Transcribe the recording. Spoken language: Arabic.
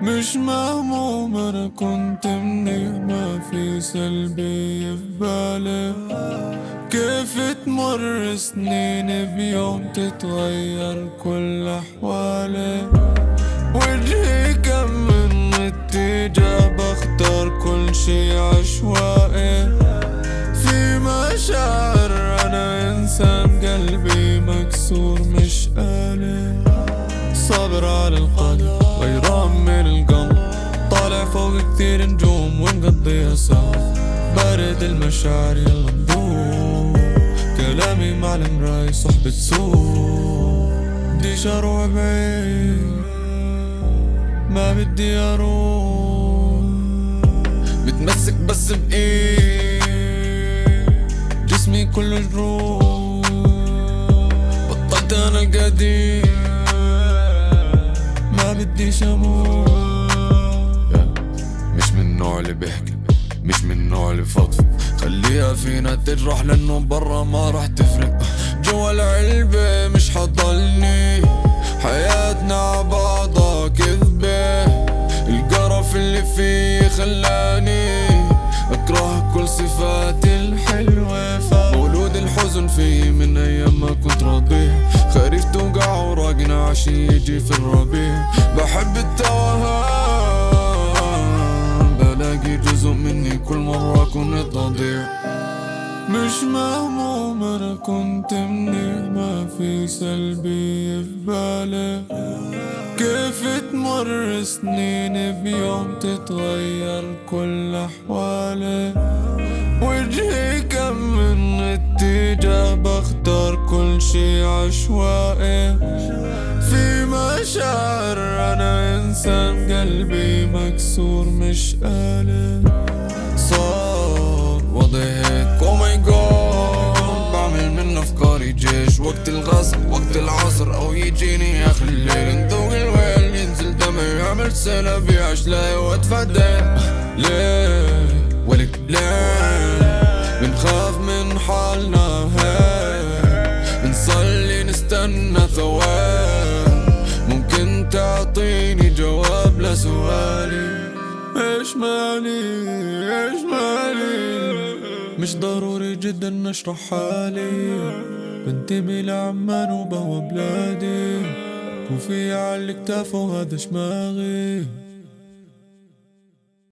مش مهموم انا كنت منيح، ما في سلبية في بالي. كيف تمر سنين بيوم تتغير كل احوالي. وجهي كم من اتجاه، بختار كل شي عشوائي. في مشاعر انا انسان، قلبي مكسور مش آلي. صابر على القدر غيران من القمر، طالع فوق كثير نجوم ونقضيها سوا. بارد المشاعر يلا ندوم، كلامي مع المراي صحبة سوء. بديش اروح بعيد، ما بدي اروح. متمسك بس بايد، جسمي كله جروح. بطلت انا القديم، ما بديش اموت. مش من النوع اللي بيحكي، مش من النوع اللي فضفض. خليها فينا تجرح لانه برا ما راح تفرق. جوا العلبة مش حضلني، حياتنا عبعضها كذبة. القرف اللي فيه خلاني اكره كل صفاتي الحلوة. فمولود الحزن فيه من ايام ما كنت رضيع. خريف توقع وراقنا عشي يجي في الربيع. بحب التوهان، بلاقي جزء مني كل مرة كنت ضضيع. مش مهموم انا كنت منيح، ما في سلبية في بالي. كيف تمر سنين بيوم تتغير كل احوالي. وجهي كم من اتجاه، بختار كل شي عشوائي. في مشاعر انا انسان، قلبي مكسور مش آلي. صار وضعي هيك او ماي جاد، بعمل من افكاري جيش. وقت الغصب وقت العصر او يجيني اخر الليل، ندوق الويل ينزل دمي يعمل سنة بيعش لاي وادفع دين. ليه ولك ليه بنخاف من حالنا هيك؟ بنصلي نستنى ثواب، ممكن تعطيني جواب لسؤالي. ايش مالي ايش مالي، مش ضروري جدا نشرح حالي. بنتمي لعمان وبهوى بلادي، كوفية على الكتاف وهذا شماغي.